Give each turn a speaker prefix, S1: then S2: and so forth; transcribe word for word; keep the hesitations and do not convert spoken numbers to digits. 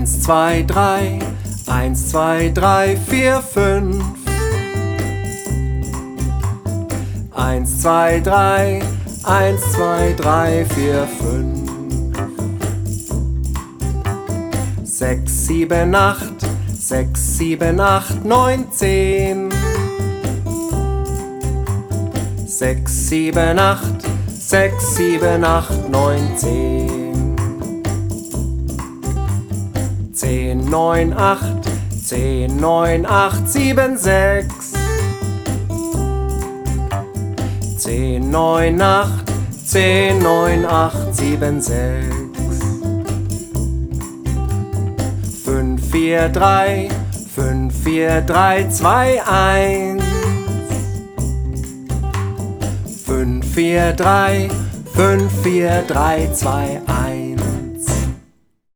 S1: Eins, zwei, drei, eins, zwei, drei, vier, fünf. Eins, zwei, drei, eins, zwei, drei, vier, fünf. Sechs, sieben, acht, sechs, sieben, acht, neun, zehn. Sechs, sieben, acht, sechs, sieben, acht, neun, zehn. Zehn, neun, acht, zehn, neun, acht, sieben, sechs. Zehn, neun, acht, zehn, neun, acht, sieben, sechs. Fünf, vier, drei, fünf, vier, drei, zwei, eins. Fünf, vier, drei, fünf, vier, drei, zwei, eins.